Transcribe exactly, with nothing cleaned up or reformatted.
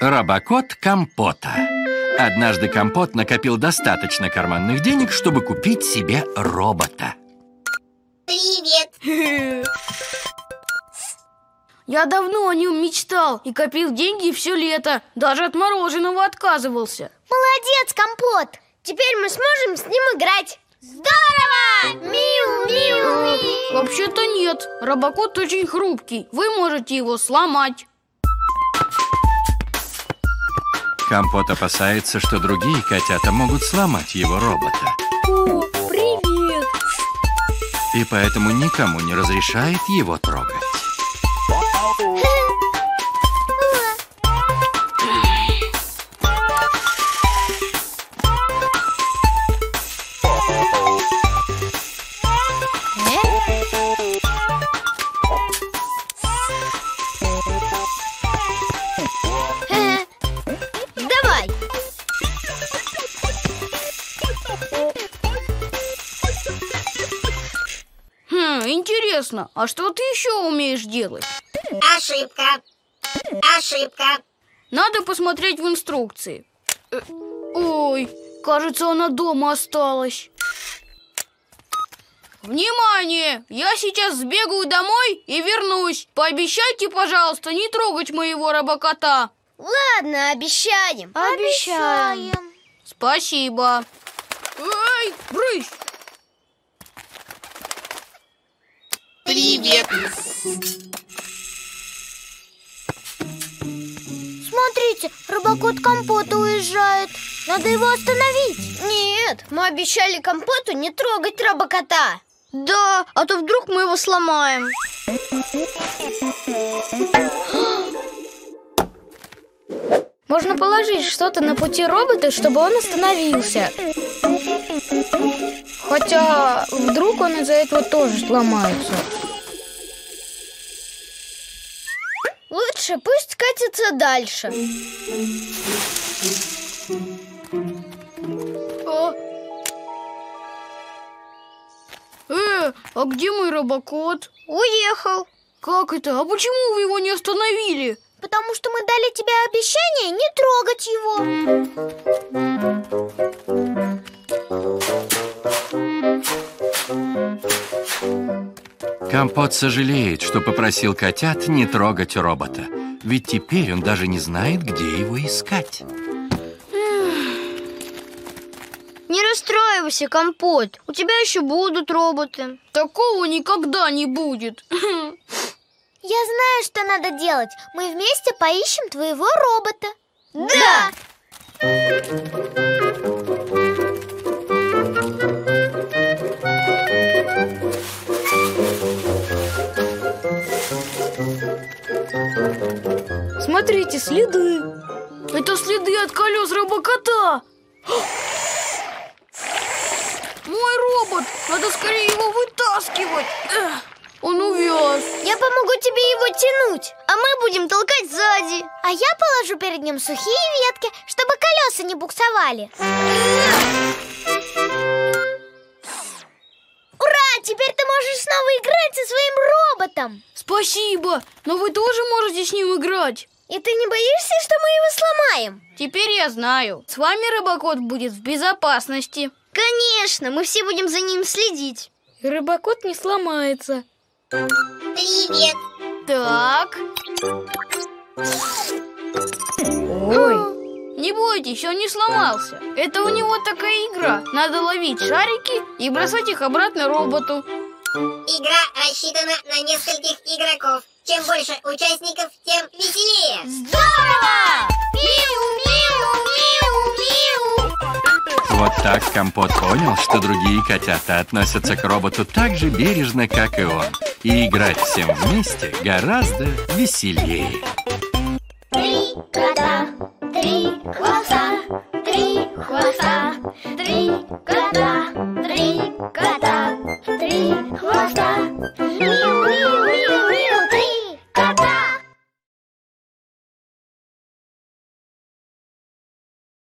Робокот Компота. Однажды Компот накопил достаточно карманных денег, чтобы купить себе робота. Привет! Я давно о нем мечтал и копил деньги все лето. Даже от мороженого отказывался. Молодец, Компот! Теперь мы сможем с ним играть. Здорово! Миу-миу-миу! Вообще-то нет. Робокот очень хрупкий. Вы можете его сломать. Компот опасается, что другие котята могут сломать его робота. О, привет! И поэтому никому не разрешает его трогать. Давай! Хм, интересно, а что ты еще умеешь делать? Ошибка! Ошибка! Надо посмотреть в инструкции. Э, Ой, кажется, она дома осталась. Внимание! Я сейчас сбегаю домой и вернусь. Пообещайте, пожалуйста, не трогать моего робокота. Ладно, обещаем. Обещаем. Спасибо. Эй, брысь! Привет! Смотрите, робокот Компота уезжает. Надо его остановить. Нет, мы обещали Компоту не трогать робокота. Да, а то вдруг мы его сломаем. Можно положить что-то на пути робота, чтобы он остановился. Хотя вдруг он из-за этого тоже сломается. Лучше пусть катится дальше. А? Э, а где мой робокот? Уехал. Как это? А почему вы его не остановили? Потому что мы дали тебе обещание не трогать его. Компот сожалеет, что попросил котят не трогать робота. Ведь теперь он даже не знает, где его искать. Не расстраивайся, Компот. У тебя еще будут роботы. Такого никогда не будет. Я знаю, что надо делать. Мы вместе поищем твоего робота. Да! Смотрите, следы. Это следы от колес робокота. Мой робот! Надо скорее его вытаскивать. Эх, он увяз. Я помогу тебе его тянуть, а мы будем толкать сзади. А я положу перед ним сухие ветки, чтобы колеса не буксовали. Ура! Теперь ты можешь снова играть со своим роботом. Спасибо, но вы тоже можете с ним играть. И ты не боишься, что мы его сломаем? Теперь я знаю. С вами робокот будет в безопасности. Конечно, мы все будем за ним следить. И робокот не сломается. Привет. Так. Ой. Не бойтесь, он не сломался. Это у него такая игра. Надо ловить шарики и бросать их обратно роботу. Игра рассчитана на нескольких игроков. Чем больше участников, тем веселее. Здорово! Миу-миу-миу-миу. Вот так Компот понял, что другие котята относятся к роботу так же бережно, как и он. И играть всем вместе гораздо веселее. Три кота, три хвоста, три хвоста, три кота, три кота, три хвоста.